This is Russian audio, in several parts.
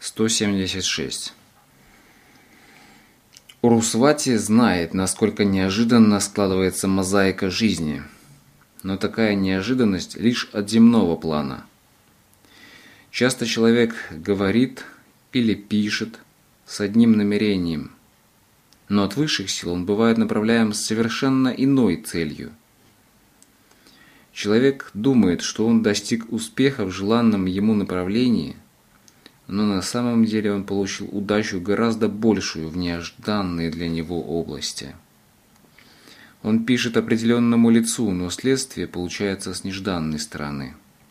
176. Урусвати знает, насколько неожиданно складывается мозаика жизни, но такая неожиданность лишь от земного плана. Часто человек говорит или пишет с одним намерением, но от высших сил он бывает направляем с совершенно иной целью. Человек думает, что он достиг успеха в желанном ему направлении, но на самом деле он получил удачу гораздо большую в нежданной для него области. Он пишет определенному лицу, но следствие получается с нежданной стороны.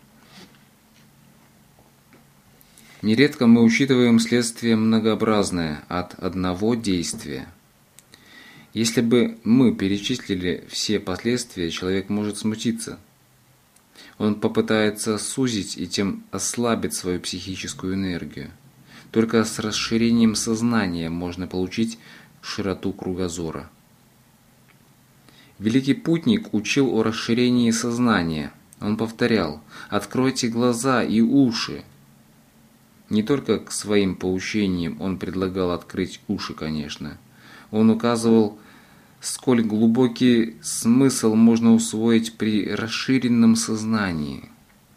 Нередко мы учитываем следствие многообразное от одного действия. Если бы мы перечислили все последствия, человек может смутиться. Он попытается сузить и тем ослабит свою психическую энергию. Только с расширением сознания можно получить широту кругозора. Великий путник учил о расширении сознания. Он повторял: «Откройте глаза и уши». Не только к своим поучениям он предлагал открыть уши, конечно. Он указывал, сколь глубокий смысл можно усвоить при расширенном сознании.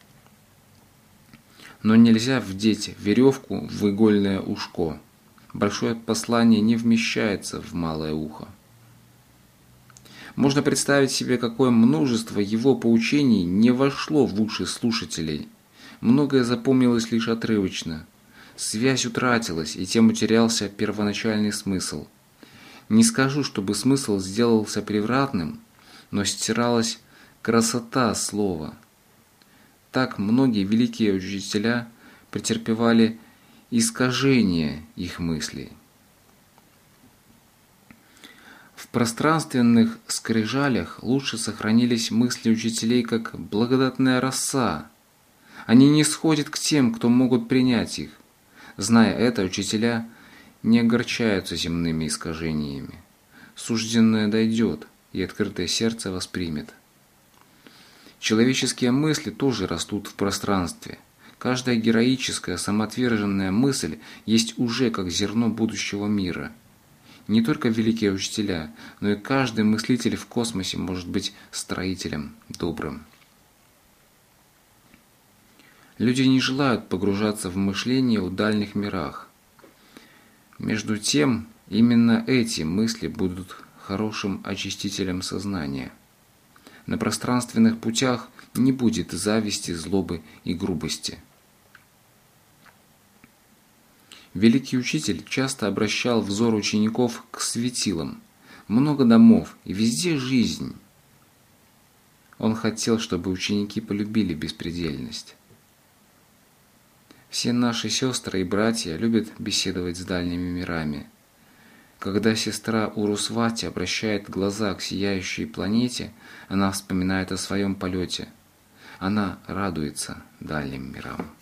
Но нельзя вдеть веревку в игольное ушко. Большое послание не вмещается в малое ухо. Можно представить себе, какое множество его поучений не вошло в уши слушателей. Многое запомнилось лишь отрывочно. Связь утратилась, и тем утерялся первоначальный смысл. Не скажу, чтобы смысл сделался превратным, но стиралась красота слова. Так многие великие учителя претерпевали искажение их мыслей. В пространственных скрижалях лучше сохранились мысли учителей как благодатная роса. Они не сходят к тем, кто могут принять их. Зная это, учителя не огорчаются земными искажениями. Сужденное дойдет, и открытое сердце воспримет. Человеческие мысли тоже растут в пространстве. Каждая героическая, самоотверженная мысль есть уже как зерно будущего мира. Не только великие учителя, но и каждый мыслитель в космосе может быть строителем добрым. Люди не желают погружаться в мышление о дальних мирах. Между тем, именно эти мысли будут хорошим очистителем сознания. На пространственных путях не будет зависти, злобы и грубости. Великий учитель часто обращал взор учеников к светилам. Много домов, и везде жизнь. Он хотел, чтобы ученики полюбили беспредельность. Все наши сестры и братья любят беседовать с дальними мирами. Когда сестра Урусвати обращает глаза к сияющей планете, она вспоминает о своем полете. Она радуется дальним мирам.